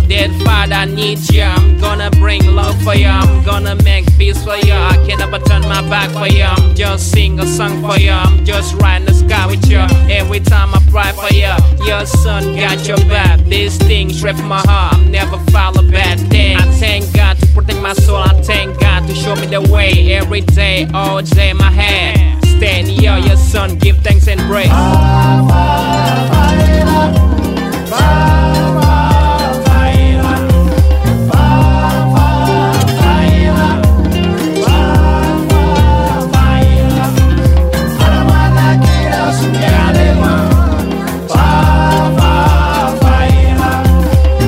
dead father, I need you. I'm gonna bring love for you. I'm gonna make peace for you. I can't ever turn my back for you. I'm just sing a song for you. I'm just riding the sky with you. Every time I pray for you, your son got your back. These things rip my heart. I'm never follow bad things. I thank God to protect my soul. I thank God to show me the way. Every day, all day, my hand. Stand here, your son, give thanks and pray.